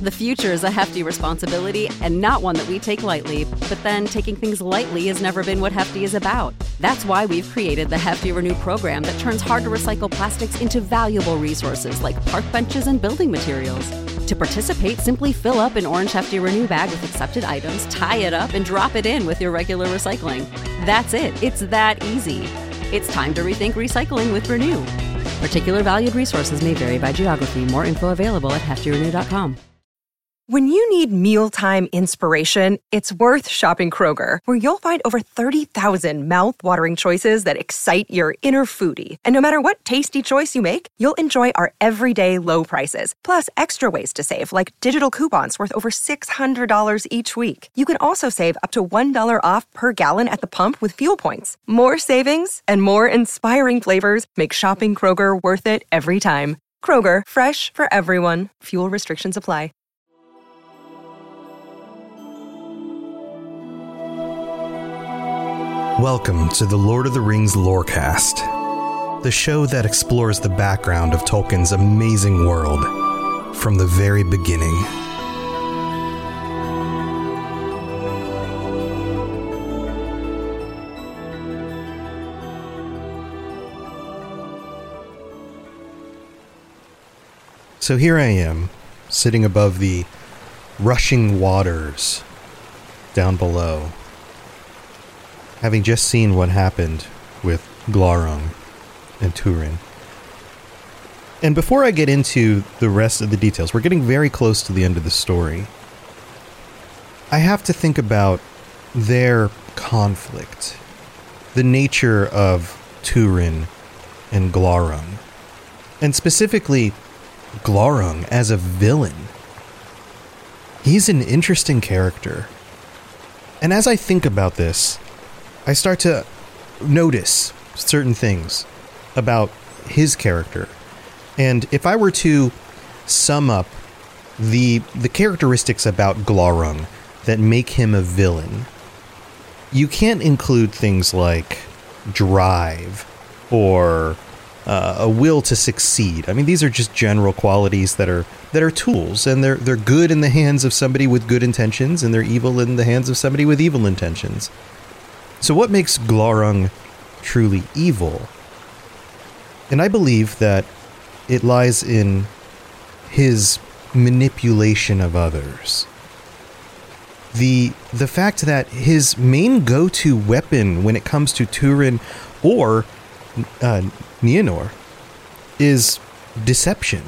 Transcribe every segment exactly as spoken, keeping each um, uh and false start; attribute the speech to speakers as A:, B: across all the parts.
A: The future is a hefty responsibility and not one that we take lightly, but then taking things lightly has never been what Hefty is about. That's why we've created the Hefty Renew program that turns hard-to-recycle plastics into valuable resources like park benches and building materials. To participate, simply fill up an orange Hefty Renew bag with accepted items, tie it up, and drop it in with your regular recycling. That's it. It's that easy. It's time to rethink recycling with Renew. Particular valued resources may vary by geography. More info available at hefty renew dot com.
B: When you need mealtime inspiration, it's worth shopping Kroger, where you'll find over thirty thousand mouth-watering choices that excite your inner foodie. And no matter what tasty choice you make, you'll enjoy our everyday low prices, plus extra ways to save, like digital coupons worth over six hundred dollars each week. You can also save up to one dollar off per gallon at the pump with fuel points. More savings and more inspiring flavors make shopping Kroger worth it every time. Kroger, fresh for everyone. Fuel restrictions apply.
C: Welcome to the Lord of the Rings Lorecast, the show that explores the background of Tolkien's amazing world from the very beginning. So here I am, sitting above the rushing waters down below, having just seen what happened with Glaurung and Turin. And before I get into the rest of the details, we're getting very close to the end of the story. I have to think about their conflict, the nature of Turin and Glaurung, and specifically Glaurung as a villain. He's an interesting character. And as I think about this, I start to notice certain things about his character. And if I were to sum up the the characteristics about Glaurung that make him a villain, you can't include things like drive or uh, a will to succeed. I mean, these are just general qualities that are that are tools, and they're they're good in the hands of somebody with good intentions, and they're evil in the hands of somebody with evil intentions. So what makes Glaurung truly evil? And I believe that it lies in his manipulation of others. The the fact that his main go-to weapon when it comes to Turin or uh, Nienor is deception.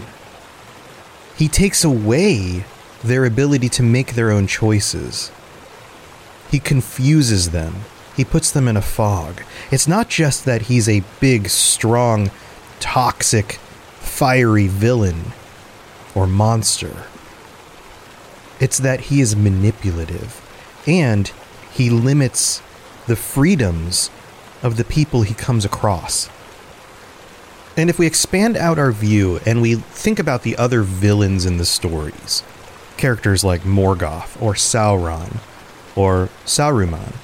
C: He takes away their ability to make their own choices. He confuses them. He puts them in a fog. It's not just that he's a big, strong, toxic, fiery villain or monster. It's that he is manipulative, and he limits the freedoms of the people he comes across. And if we expand out our view and we think about the other villains in the stories, characters like Morgoth or Sauron or Saruman,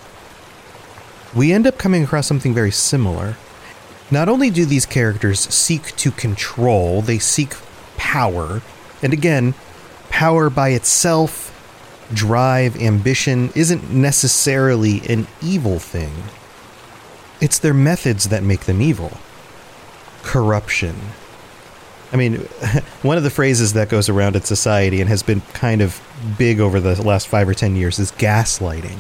C: we end up coming across something very similar. Not only do these characters seek to control, they seek power. And again, power by itself, drive, ambition, isn't necessarily an evil thing. It's their methods that make them evil. Corruption. I mean, one of the phrases that goes around in society and has been kind of big over the last five or ten years is gaslighting.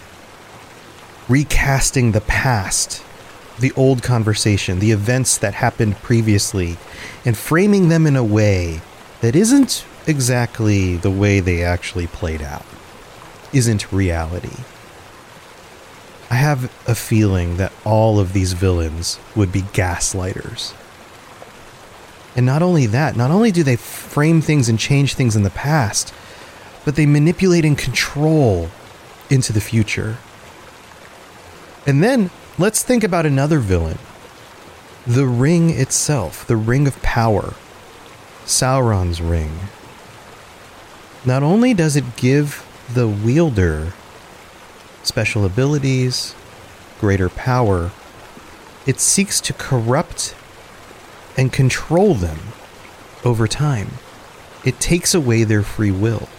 C: Recasting the past, the old conversation, the events that happened previously, and framing them in a way that isn't exactly the way they actually played out, isn't reality. I have a feeling that all of these villains would be gaslighters. And not only that, not only do they frame things and change things in the past, but they manipulate and control into the future. And then, let's think about another villain. The ring itself, the ring of power. Sauron's ring. Not only does it give the wielder special abilities, greater power, it seeks to corrupt and control them over time. it takes away their free will.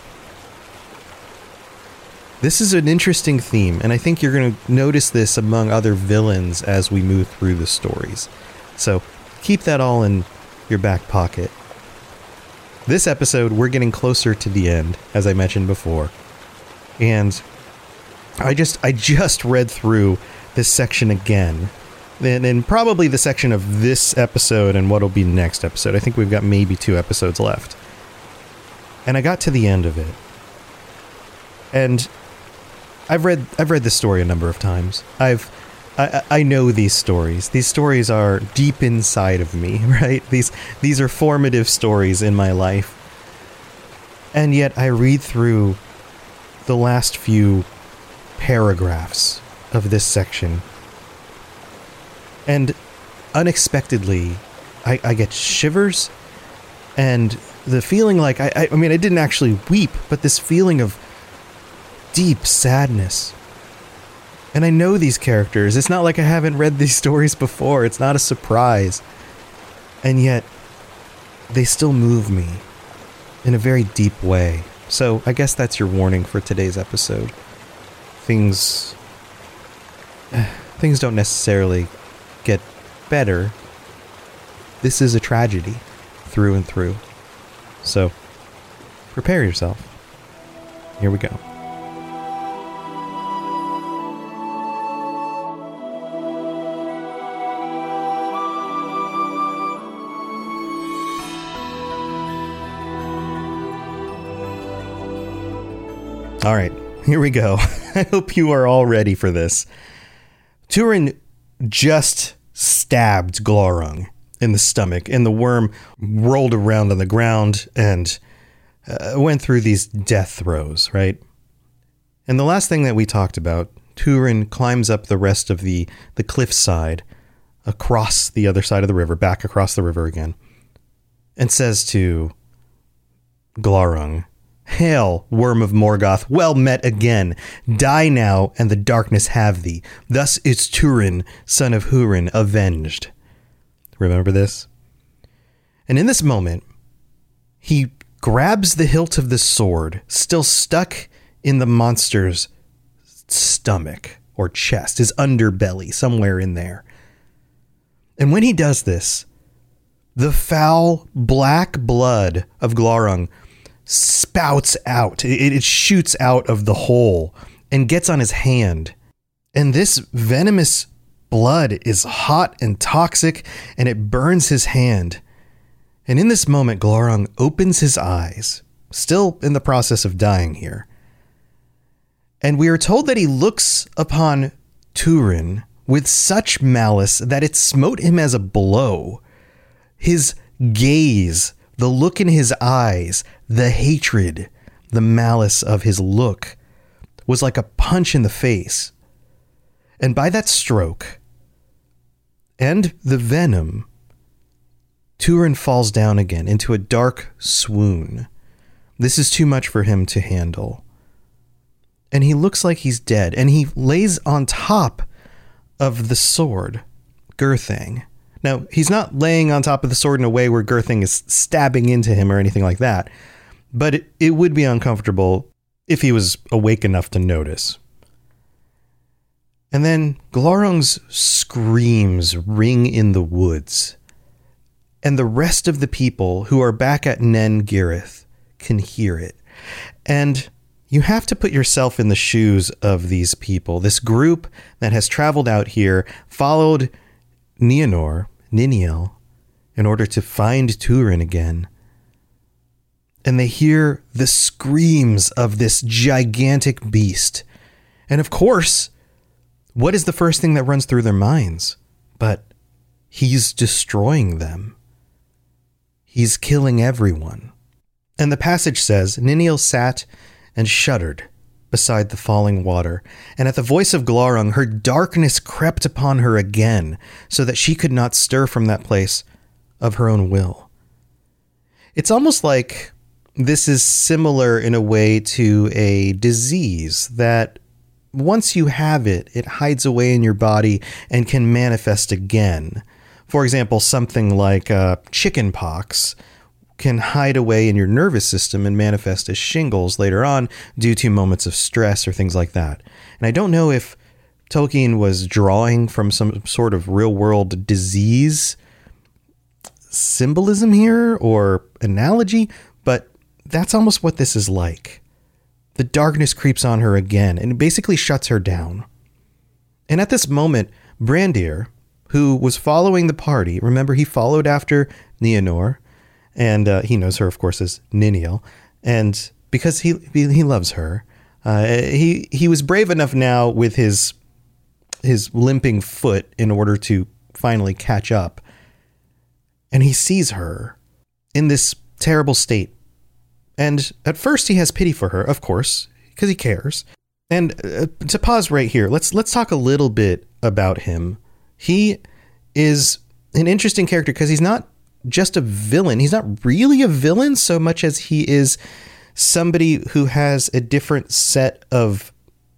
C: This is an interesting theme, and I think you're going to notice this among other villains as we move through the stories. So keep that all in your back pocket. This episode, we're getting closer to the end, as I mentioned before. And I just I just read through this section again. And, and probably the section of this episode and what'll be next episode. I think we've got maybe two episodes left. And I got to the end of it. And I've read I've read this story a number of times. I've I, I know these stories. These stories are deep inside of me, right? These these are formative stories in my life. And yet I read through the last few paragraphs of this section. And unexpectedly, I, I get shivers and the feeling like, I, I, I mean, I didn't actually weep, but this feeling of deep sadness. And I know these characters. It's not like I haven't read these stories before. It's not a surprise. And yet, they still move me in a very deep way. So I guess that's your warning for today's episode. Things... Things don't necessarily get better. This is a tragedy through and through. So, prepare yourself. Here we go. All right, here we go. I hope you are all ready for this. Turin just stabbed Glaurung in the stomach, and the worm rolled around on the ground and uh, went through these death throes, right? And the last thing that we talked about, Turin climbs up the rest of the, the cliffside across the other side of the river, back across the river again, and says to Glaurung, "Hail, worm of Morgoth, well met again. Die now, and the darkness have thee. Thus is Turin, son of Hurin, avenged." Remember this? And in this moment, he grabs the hilt of the sword, still stuck in the monster's stomach or chest, his underbelly, somewhere in there. And when he does this, the foul black blood of Glaurung spouts out. It, it shoots out of the hole and gets on his hand. And this venomous blood is hot and toxic, and it burns his hand. And in this moment, Glaurung opens his eyes, still in the process of dying here. And we are told that he looks upon Turin with such malice that it smote him as a blow. His gaze, the look in his eyes, the hatred, the malice of his look was like a punch in the face. And by that stroke and the venom, Turin falls down again into a dark swoon. This is too much for him to handle. And he looks like he's dead, and he lays on top of the sword, Gurthang. Now, he's not laying on top of the sword in a way where Gurthang is stabbing into him or anything like that, but it, it would be uncomfortable if he was awake enough to notice. And then Glaurung's screams ring in the woods, and the rest of the people who are back at Nen Girith can hear it. And you have to put yourself in the shoes of these people, this group that has traveled out here, followed Nienor, Niniel, in order to find Turin again. And they hear the screams of this gigantic beast. And of course, what is the first thing that runs through their minds? But he's destroying them. He's killing everyone. And the passage says, Niniel sat and shuddered beside the falling water, and at the voice of Glaurung, her darkness crept upon her again, so that she could not stir from that place of her own will. It's almost like this is similar in a way to a disease that once you have it, it hides away in your body and can manifest again. For example, something like uh, chicken pox can hide away in your nervous system and manifest as shingles later on due to moments of stress or things like that. And I don't know if Tolkien was drawing from some sort of real world disease symbolism here or analogy, but that's almost what this is like. The darkness creeps on her again and basically shuts her down. And at this moment, Brandir, who was following the party, remember he followed after Nienor, and uh, he knows her, of course, as Niniel. And because he he loves her, uh, he he was brave enough now with his his limping foot in order to finally catch up. And he sees her in this terrible state. And at first he has pity for her, of course, because he cares. And uh, to pause right here, let's let's talk a little bit about him. He is an interesting character because he's not just a villain. He's not really a villain so much as he is somebody who has a different set of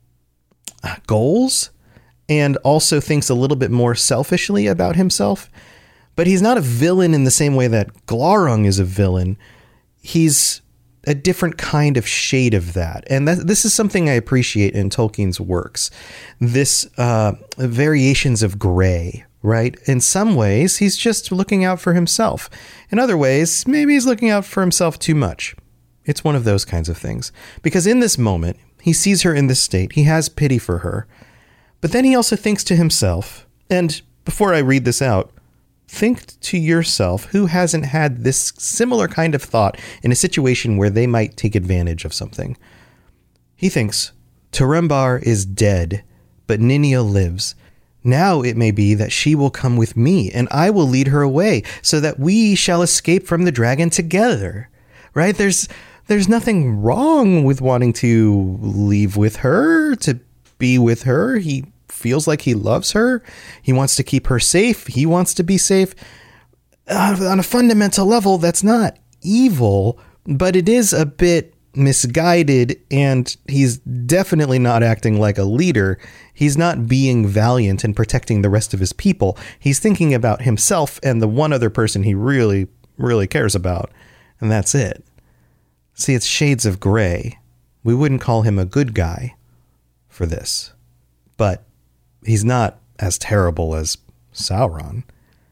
C: goals and also thinks a little bit more selfishly about himself. But he's not a villain in the same way that Glaurung is a villain. He's a different kind of shade of that. And that, this is something I appreciate in Tolkien's works. This uh, variations of gray, right? In some ways, he's just looking out for himself. In other ways, maybe he's looking out for himself too much. It's one of those kinds of things. Because in this moment, he sees her in this state. He has pity for her. But then he also thinks to himself, and before I read this out, think to yourself, who hasn't had this similar kind of thought in a situation where they might take advantage of something? He thinks, Turambar is dead, but Niniel lives. Now it may be that she will come with me, and I will lead her away, so that we shall escape from the dragon together. Right? There's there's nothing wrong with wanting to leave with her, to be with her. He feels like he loves her. He wants to keep her safe. He wants to be safe. Uh, on a fundamental level, that's not evil, but it is a bit misguided, and he's definitely not acting like a leader. He's not being valiant and protecting the rest of his people. He's thinking about himself and the one other person he really, really cares about, and that's it. See, it's shades of gray. We wouldn't call him a good guy for this, but he's not as terrible as Sauron.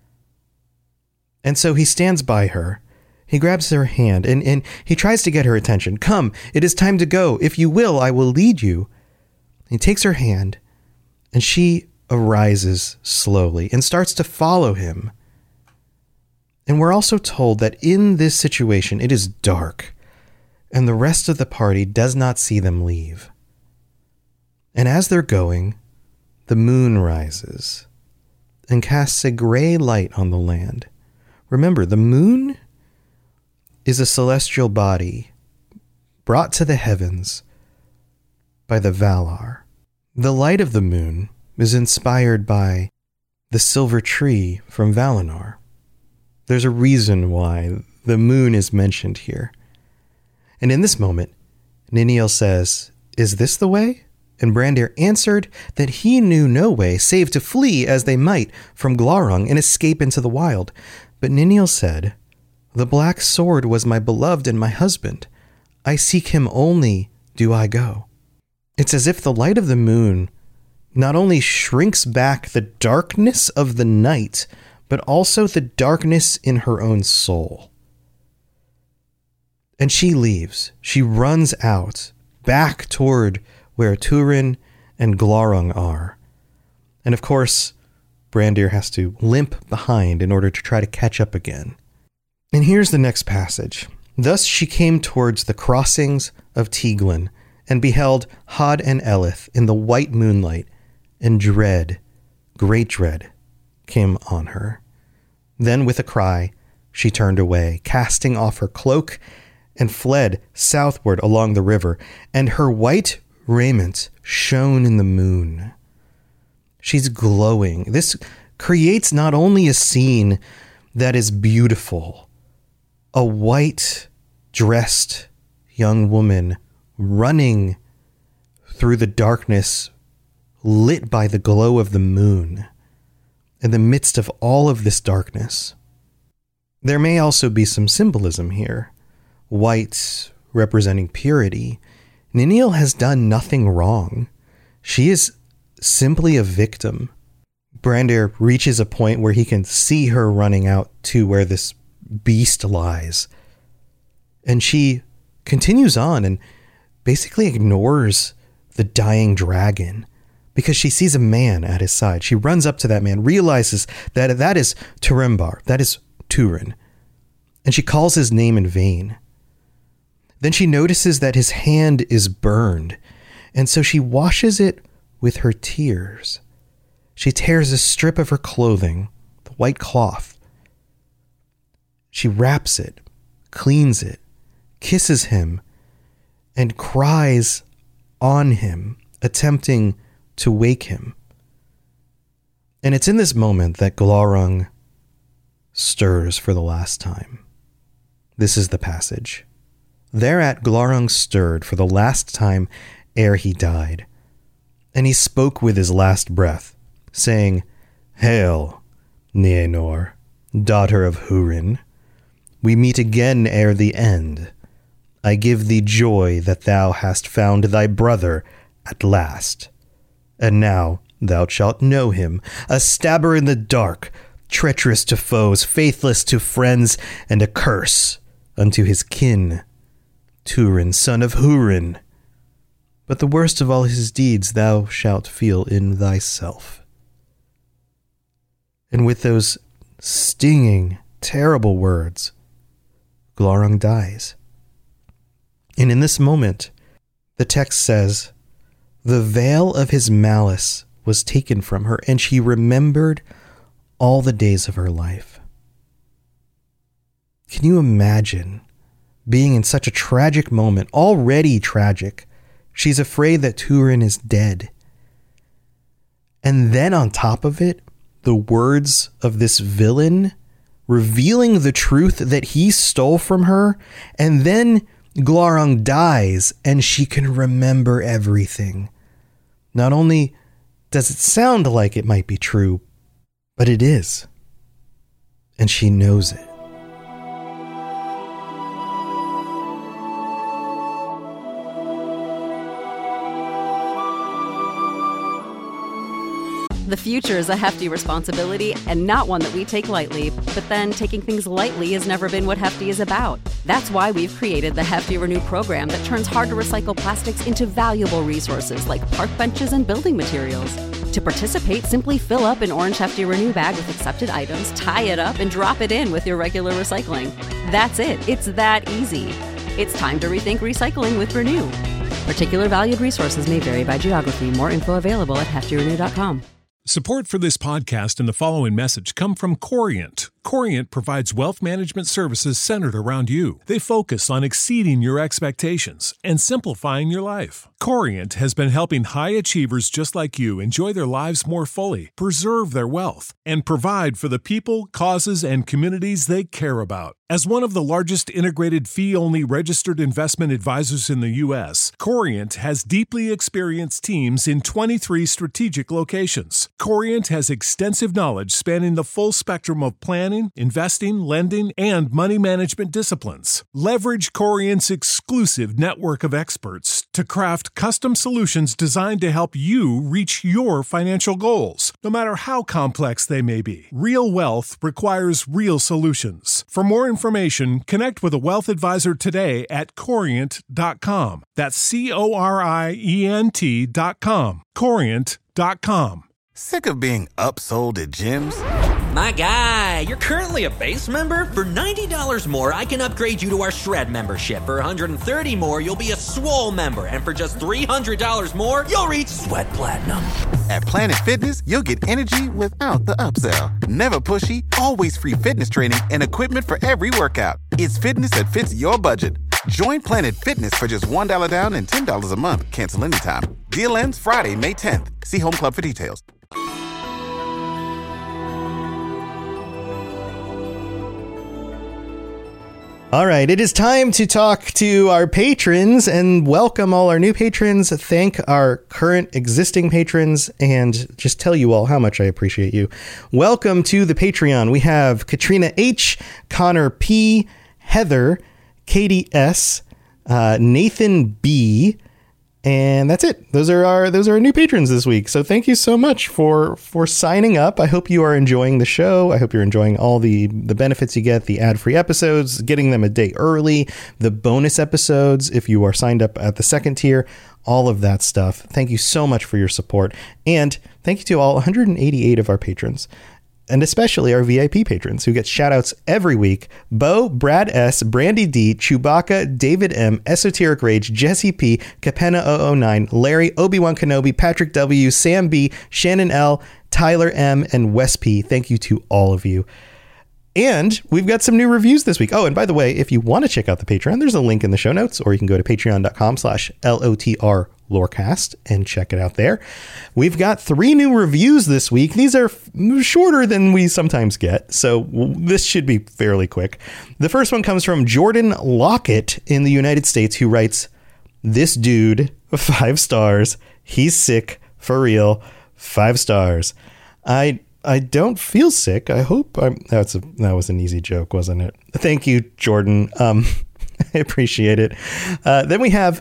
C: And so he stands by her. He grabs her hand and, and he tries to get her attention. Come, it is time to go. If you will, I will lead you. He takes her hand and she arises slowly and starts to follow him. And we're also told that in this situation, it is dark and the rest of the party does not see them leave. And as they're going, the moon rises and casts a gray light on the land. Remember, the moon is a celestial body brought to the heavens by the Valar. The light of the moon is inspired by the silver tree from Valinor. There's a reason why the moon is mentioned here. And in this moment, Niniel says, "Is this the way?" And Brandir answered that he knew no way save to flee as they might from Glaurung and escape into the wild. But Niniel said, "The black sword was my beloved and my husband. I seek him only do I go." It's as if the light of the moon not only shrinks back the darkness of the night, but also the darkness in her own soul. And she leaves. She runs out, back toward where Turin and Glaurung are. And of course, Brandir has to limp behind in order to try to catch up again. And here's the next passage. Thus she came towards the crossings of Tieglin, and beheld Hod and Eleth in the white moonlight, and dread, great dread, came on her. Then with a cry, she turned away, casting off her cloak, and fled southward along the river, and her white raiment shone in the moon. She's glowing. This creates not only a scene that is beautiful, a white-dressed young woman running through the darkness, lit by the glow of the moon, in the midst of all of this darkness. There may also be some symbolism here. White representing purity. Ninil has done nothing wrong. She is simply a victim. Brandir reaches a point where he can see her running out to where this beast lies. And she continues on and basically ignores the dying dragon because she sees a man at his side. She runs up to that man, realizes that that is Turambar, that is Turin, and she calls his name in vain. Then she notices that his hand is burned, and so she washes it with her tears. She tears a strip of her clothing, the white cloth. She wraps it, cleans it, kisses him, and cries on him, attempting to wake him. And it's in this moment that Glaurung stirs for the last time. This is the passage. Thereat Glaurung stirred for the last time ere he died, and he spoke with his last breath, saying, "Hail, Nienor, daughter of Hurin. We meet again ere the end. I give thee joy that thou hast found thy brother at last. And now thou shalt know him, a stabber in the dark, treacherous to foes, faithless to friends, and a curse unto his kin. Turin, son of Hurin. But the worst of all his deeds thou shalt feel in thyself." And with those stinging, terrible words, Glaurung dies. And in this moment, the text says, "The veil of his malice was taken from her, and she remembered all the days of her life." Can you imagine being in such a tragic moment, already tragic? She's afraid that Turin is dead. And then on top of it, the words of this villain revealing the truth that he stole from her, and then Glaurung dies and she can remember everything. Not only does it sound like it might be true, but it is. And she knows it.
A: The future is a hefty responsibility and not one that we take lightly. But then taking things lightly has never been what Hefty is about. That's why we've created the Hefty Renew program that turns hard-to-recycle plastics into valuable resources like park benches and building materials. To participate, simply fill up an orange Hefty Renew bag with accepted items, tie it up, and drop it in with your regular recycling. That's it. It's that easy. It's time to rethink recycling with Renew. Particular valued resources may vary by geography. More info available at hefty renew dot com.
D: Support for this podcast and the following message come from Corient. Corient provides wealth management services centered around you. They focus on exceeding your expectations and simplifying your life. Corient has been helping high achievers just like you enjoy their lives more fully, preserve their wealth, and provide for the people, causes, and communities they care about. As one of the largest integrated fee-only registered investment advisors in the U S, Corient has deeply experienced teams in twenty-three strategic locations. Corient has extensive knowledge spanning the full spectrum of planning, investing, lending, and money management disciplines. Leverage Corient's exclusive network of experts to craft custom solutions designed to help you reach your financial goals, no matter how complex they may be. Real wealth requires real solutions. For more information, connect with a wealth advisor today at corient dot com. That's C O R I E N T dot com. corient dot com.
E: Sick of being upsold at gyms?
F: My guy, you're currently a base member? For ninety dollars more, I can upgrade you to our Shred membership. For one hundred thirty dollars more, you'll be a Swole member. And for just three hundred dollars more, you'll reach Sweat Platinum.
E: At Planet Fitness, you'll get energy without the upsell. Never pushy, always free fitness training and equipment for every workout. It's fitness that fits your budget. Join Planet Fitness for just one dollar down and ten dollars a month. Cancel anytime. Deal ends Friday, May tenth. See Home Club for details.
C: All right, it is time to talk to our patrons and welcome all our new patrons, thank our current existing patrons, and just tell you all how much I appreciate you. Welcome to the Patreon. We have Katrina H., Connor P., Heather, Katie S., uh, Nathan B., and that's it. Those are our those are our new patrons this week. So thank you so much for for signing up. I hope you are enjoying the show. I hope you're enjoying all the the benefits you get, the ad-free episodes, getting them a day early, the bonus episodes if you are signed up at the second tier, all of that stuff. Thank you so much for your support. And thank you to all one hundred eighty-eight of our patrons. And especially our V I P patrons who get shout outs every week. Bo, Brad S, Brandy D, Chewbacca, David M, Esoteric Rage, Jesse P, Capenna zero zero nine, Larry, Obi-Wan Kenobi, Patrick W, Sam B, Shannon L, Tyler M, and Wes P. Thank you to all of you. And we've got some new reviews this week. Oh, and by the way, if you want to check out the Patreon, there's a link in the show notes, or you can go to patreon.com slash L-O-T-R Lorecast and check it out there. We've got three new reviews this week. These are f- shorter than we sometimes get, so w- this should be fairly quick. The first one comes from Jordan Lockett in the United States, who writes, "This dude, five stars. He's sick, for real. Five stars. I I don't feel sick. I hope I'm." That's a, that was an easy joke, wasn't it? Thank you, Jordan. Um, I appreciate it. Uh, then we have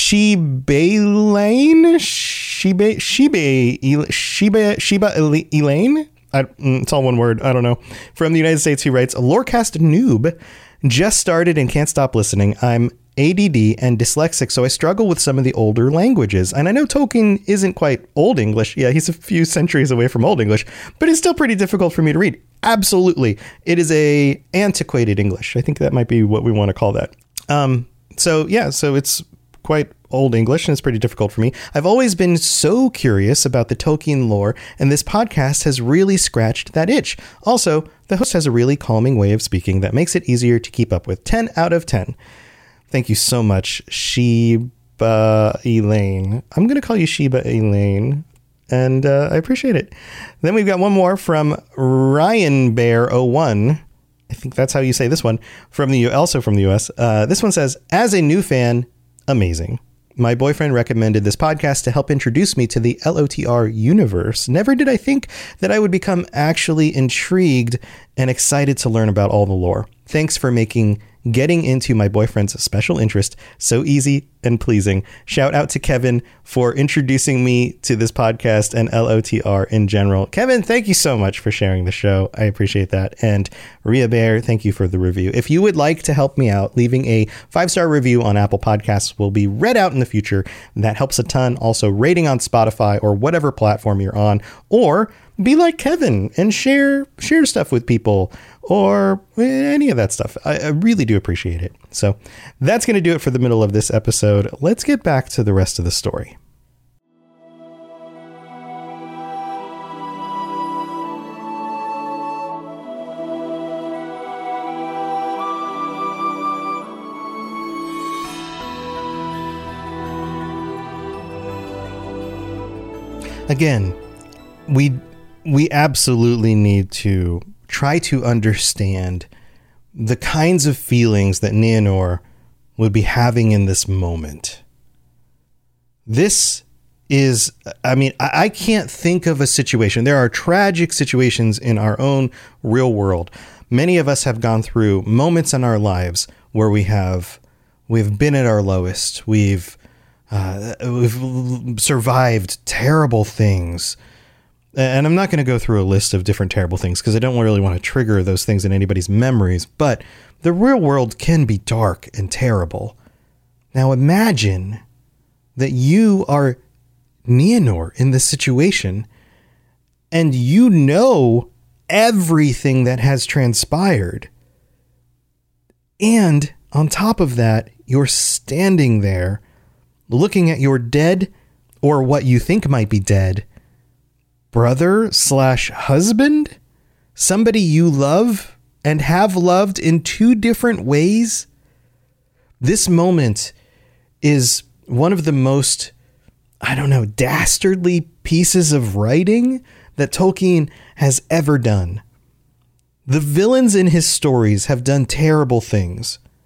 C: Sheba-Elaine, Sheba, Sheba, Sheba, Sheba Elaine. I, it's all one word. I don't know. From the United States, who writes, "Lorecast noob, just started and can't stop listening. I'm A D D and dyslexic, so I struggle with some of the older languages. And I know Tolkien isn't quite Old English. Yeah, he's a few centuries away from Old English, but it's still pretty difficult for me to read. Absolutely. It is a antiquated English. I think that might be what we want to call that. Um, so yeah, so it's quite Old English and it's pretty difficult for me. I've always been so curious about the Tolkien lore, and this podcast has really scratched that itch. Also, the host has a really calming way of speaking that makes it easier to keep up with. ten out of ten. Thank you so much, Sheba Elaine. I'm going to call you Sheba Elaine, and uh, I appreciate it. Then we've got one more from Ryan Bear oh one. I think that's how you say this one, from the also from the U S. Uh, this one says, "As a new fan, amazing. My boyfriend recommended this podcast to help introduce me to the L O T R universe. Never did I think that I would become actually intrigued and excited to learn about all the lore. Thanks for making getting into my boyfriend's special interest so easy and pleasing. Shout out to Kevin for introducing me to this podcast and L O T R in general." Kevin, thank you so much for sharing the show. I appreciate that. And Rhea Bear, thank you for the review. If you would like to help me out, leaving a five-star review on Apple Podcasts will be read out in the future. That helps a ton. Also, rating on Spotify or whatever platform you're on, or be like Kevin and share share stuff with people, or any of that stuff. I, I really do appreciate it. So that's going to do it for the middle of this episode. Let's get back to the rest of the story. Again, we we absolutely need to try to understand the kinds of feelings that Nienor would be having in this moment. This is, I mean, I can't think of a situation. There are tragic situations in our own real world. Many of us have gone through moments in our lives where we have, we've been at our lowest. We've, uh, we've survived terrible things. And I'm not going to go through a list of different terrible things because I don't really want to trigger those things in anybody's memories, but the real world can be dark and terrible. Now imagine that you are Nienor in this situation and you know everything that has transpired. And on top of that, you're standing there looking at your dead, or what you think might be dead, brother slash husband, somebody you love and have loved in two different ways. This moment is one of the most, I don't know, dastardly pieces of writing that Tolkien has ever done. The villains in his stories have done terrible things.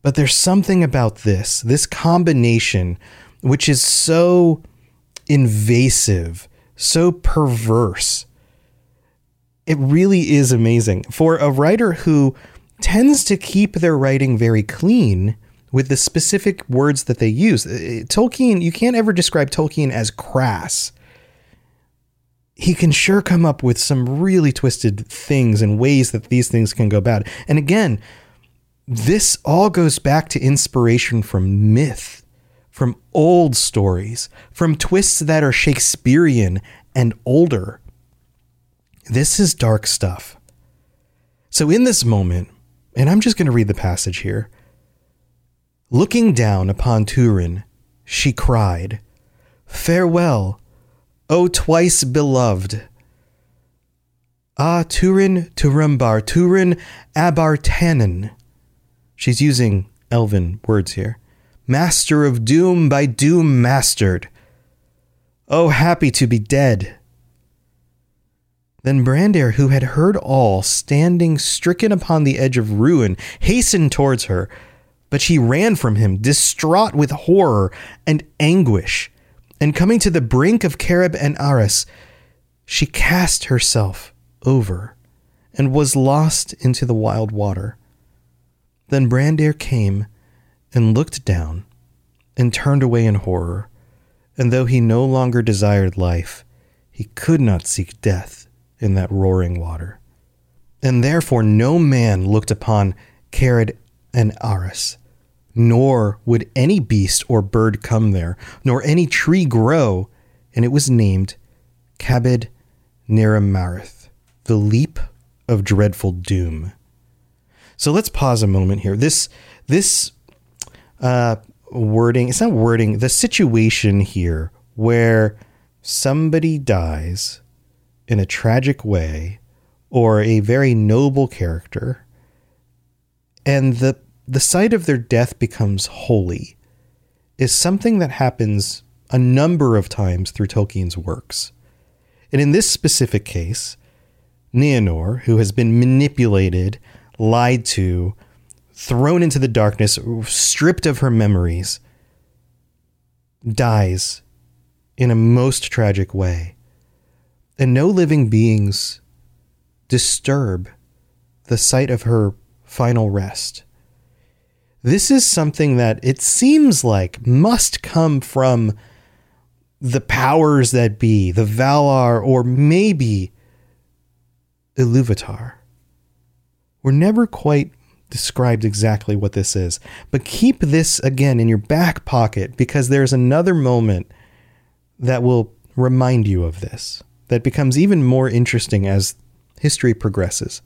C: But there's something about this, this combination, which is so invasive, so perverse. It really is amazing. For a writer who tends to keep their writing very clean with the specific words that they use. Tolkien, you can't ever describe Tolkien as crass. He can sure come up with some really twisted things and ways that these things can go bad. And again, this all goes back to inspiration from myth, from old stories, from twists that are Shakespearean and older. This is dark stuff. So in this moment, and I'm just going to read the passage here. Looking down upon Turin, she cried, "Farewell, O twice beloved! Ah, Turin Turambar, Turin Abartanen." She's using elven words here. "Master of doom by doom mastered. Oh, happy to be dead." Then Brandir, who had heard all, standing stricken upon the edge of ruin, hastened towards her, but she ran from him, distraught with horror and anguish. And coming to the brink of Carib and Aras, she cast herself over and was lost into the wild water. Then Brandir came and looked down and turned away in horror, and though he no longer desired life, he could not seek death in that roaring water. And therefore no man looked upon Carid and Aras, nor would any beast or bird come there, nor any tree grow, and it was named Cabed Neramarith, the leap of dreadful doom. So let's pause a moment here. This this uh, wording, it's not wording, the situation here where somebody dies in a tragic way, or a very noble character, and the the sight of their death becomes holy, is something that happens a number of times through Tolkien's works. And in this specific case, Nienor, who has been manipulated, lied to, thrown into the darkness, stripped of her memories, dies in a most tragic way. And no living beings disturb the sight of her final rest. This is something that it seems like must come from the powers that be, the Valar, or maybe Iluvatar. We're never quite described exactly what this is, but keep this again in your back pocket, because there's another moment that will remind you of this, that becomes even more interesting as history progresses.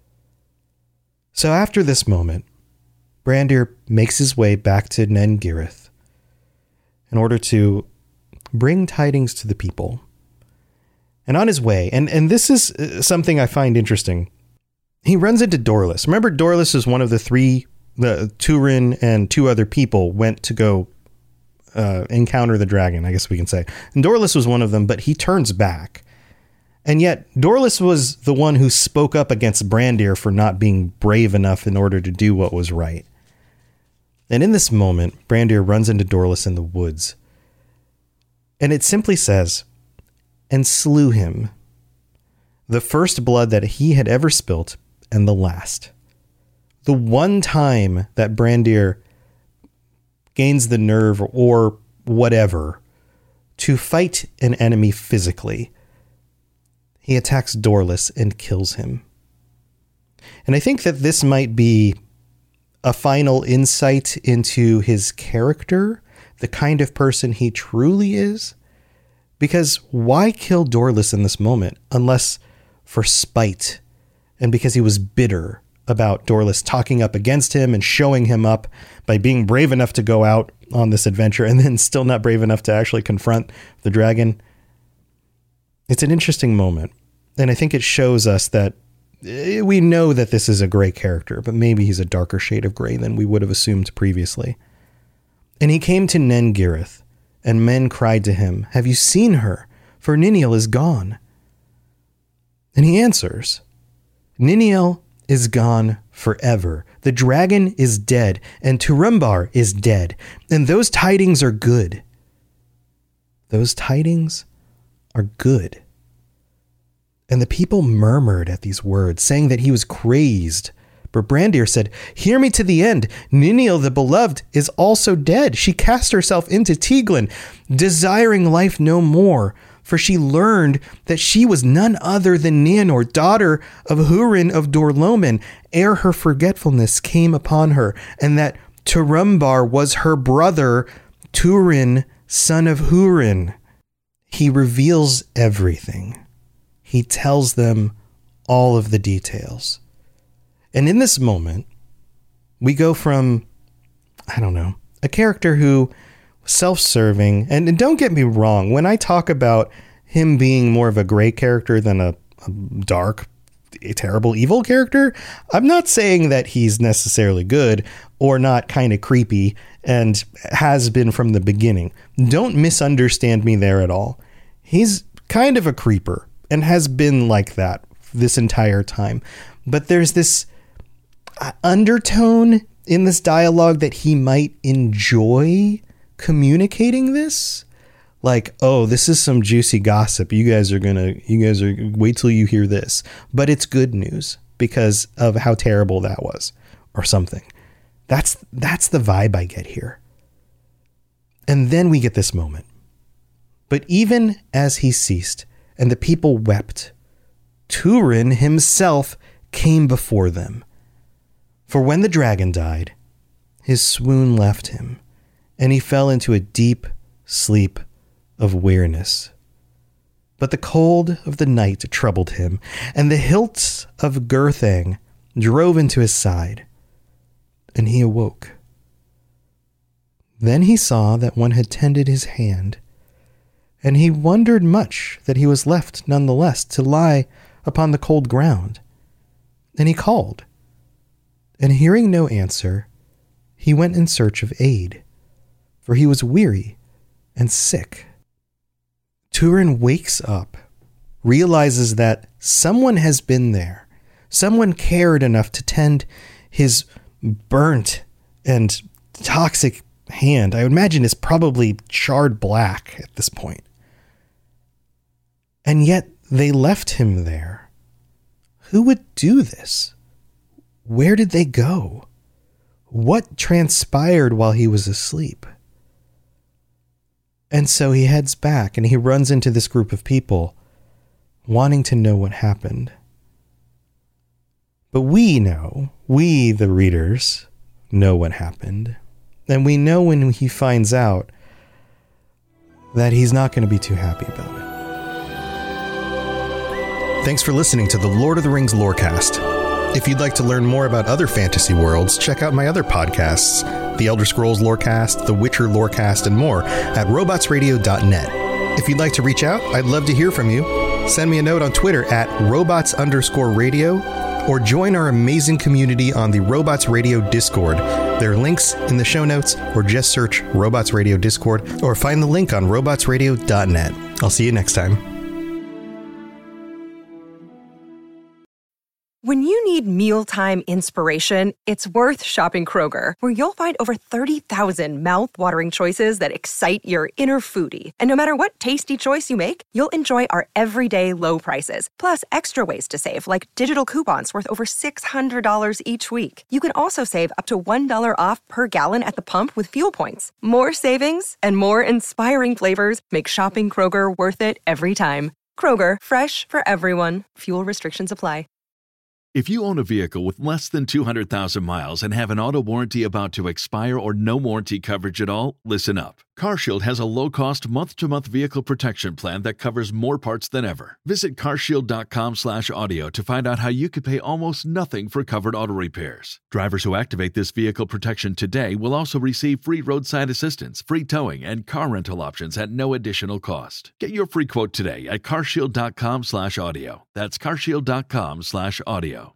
C: So after this moment, Brandir makes his way back to Nen Girith in order to bring tidings to the people. And on his way, and, and this is something I find interesting, he runs into Dorlis. Remember, Dorlis is one of the three, the Turin and two other people went to go uh, encounter the dragon, I guess we can say. And Dorlis was one of them, but he turns back. And yet, Dorlis was the one who spoke up against Brandir for not being brave enough in order to do what was right. And in this moment, Brandir runs into Dorlis in the woods. And it simply says, "And slew him, the first blood that he had ever spilt, and the last." The one time that Brandir gains the nerve or whatever to fight an enemy physically, he attacks Dorlis and kills him. And I think that this might be a final insight into his character, the kind of person he truly is. Because why kill Dorlis in this moment unless for spite, and because he was bitter about Dorlis talking up against him and showing him up by being brave enough to go out on this adventure and then still not brave enough to actually confront the dragon? It's an interesting moment. And I think it shows us that we know that this is a gray character, but maybe he's a darker shade of gray than we would have assumed previously. And he came to Nen Girith, and men cried to him, "Have you seen her? For Niniel is gone." And he answers, "Niniel is gone forever. The dragon is dead, and Turambar is dead, and those tidings are good. Those tidings are good. And the people murmured at these words, saying that he was crazed. But Brandir said, "Hear me to the end. Ninil the beloved is also dead. She cast herself into Tiglin, desiring life no more. For she learned that she was none other than Nienor, daughter of Hurin of Dorloman, ere her forgetfulness came upon her, and that Turambar was her brother, Turin, son of Hurin." He reveals everything. He tells them all of the details. And in this moment, we go from, I don't know, a character who self-serving, and, and don't get me wrong, when I talk about him being more of a gray character than a, a dark, a terrible, evil character, I'm not saying that he's necessarily good or not kind of creepy and has been from the beginning. Don't misunderstand me there at all. He's kind of a creeper and has been like that this entire time. But there's this undertone in this dialogue that he might enjoy communicating this. Like, oh, this is some juicy gossip. You guys are gonna, you guys are, wait till you hear this. But it's good news because of how terrible that was or something. That's, that's the vibe I get here. And then we get this moment. But even as he ceased and the people wept, Turin himself came before them. For when the dragon died, his swoon left him, and he fell into a deep sleep of weariness. But the cold of the night troubled him, and the hilts of Gurthang drove into his side, and he awoke. Then he saw that one had tended his hand, and he wondered much that he was left nonetheless to lie upon the cold ground. And he called, and hearing no answer, he went in search of aid, for he was weary and sick. Turin wakes up, realizes that someone has been there. Someone cared enough to tend his burnt and toxic hand. I would imagine it's probably charred black at this point. And yet they left him there. Who would do this? Where did they go? What transpired while he was asleep? And so he heads back and he runs into this group of people wanting to know what happened. But we know, we the readers, know what happened. And we know when he finds out that he's not going to be too happy about it. Thanks for listening to the Lord of the Rings Lorecast. If you'd like to learn more about other fantasy worlds, check out my other podcasts, The Elder Scrolls Lorecast, The Witcher Lorecast, and more at robots radio dot net. If you'd like to reach out, I'd love to hear from you. Send me a note on Twitter at robots underscore radio, or join our amazing community on the Robots Radio Discord. There are links in the show notes, or just search Robots Radio Discord, or find the link on robots radio dot net. I'll see you next time.
B: When you need mealtime inspiration, it's worth shopping Kroger, where you'll find over thirty thousand mouth-watering choices that excite your inner foodie. And no matter what tasty choice you make, you'll enjoy our everyday low prices, plus extra ways to save, like digital coupons worth over six hundred dollars each week. You can also save up to one dollar off per gallon at the pump with fuel points. More savings and more inspiring flavors make shopping Kroger worth it every time. Kroger, fresh for everyone. Fuel restrictions apply.
G: If you own a vehicle with less than two hundred thousand miles and have an auto warranty about to expire or no warranty coverage at all, listen up. CarShield has a low-cost month-to-month vehicle protection plan that covers more parts than ever. Visit carshield.com slash audio to find out how you could pay almost nothing for covered auto repairs. Drivers who activate this vehicle protection today will also receive free roadside assistance, free towing, and car rental options at no additional cost. Get your free quote today at carshield.com slash audio. That's carshield.com slash audio.